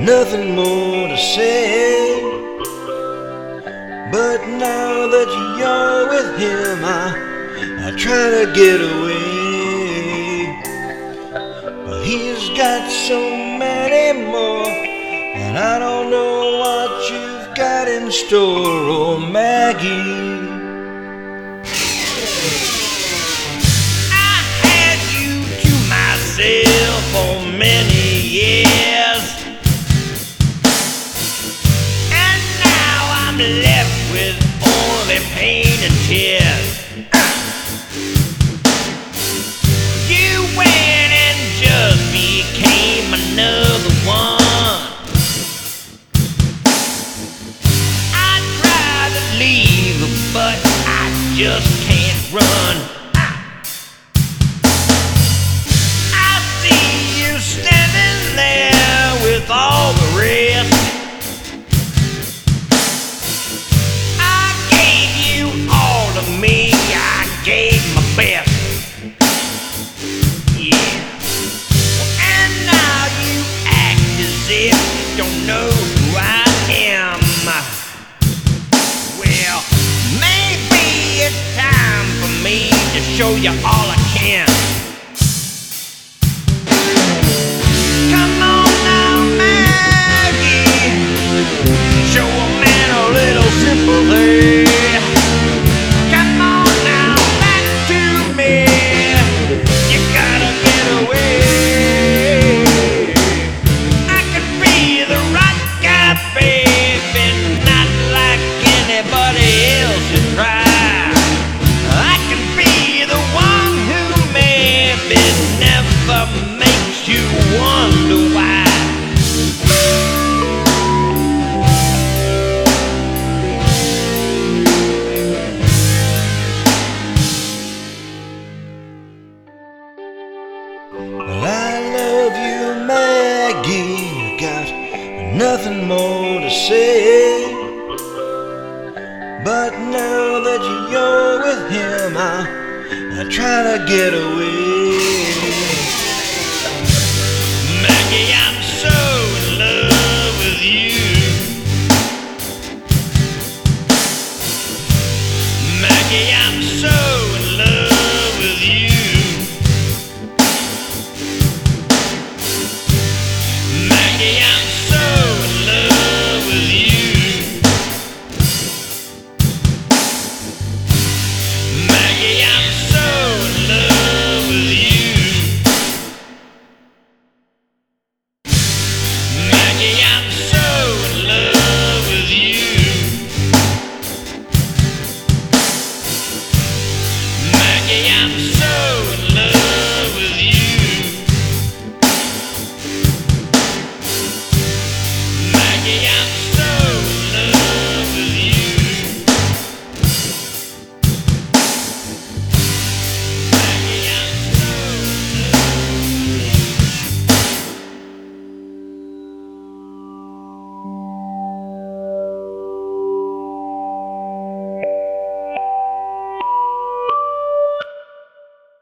nothing more to say. But now that you're with him, I try to get away. But he's got so many more, and I don't know what you've got in store, oh Maggie. I had you to myself for many years, and now I'm left with only pain and tears. You went and just became another one. I tried to leave, but I just can't run. I see you standing there with all the rest. I gave you all of me, I gave my best. Yeah. And now you act as if you don't know who I am. Well, maybe it's time for me to show you all I can. Come on now, Maggie, show a man a little sympathy. Come on now, back to me. You gotta get away. I could be the right guy, baby, not like anybody else you try. I can be the one who maybe never makes you wonder why. Well, I love you, Maggie. Got nothing more to say. But now that you're with him, I try to get away.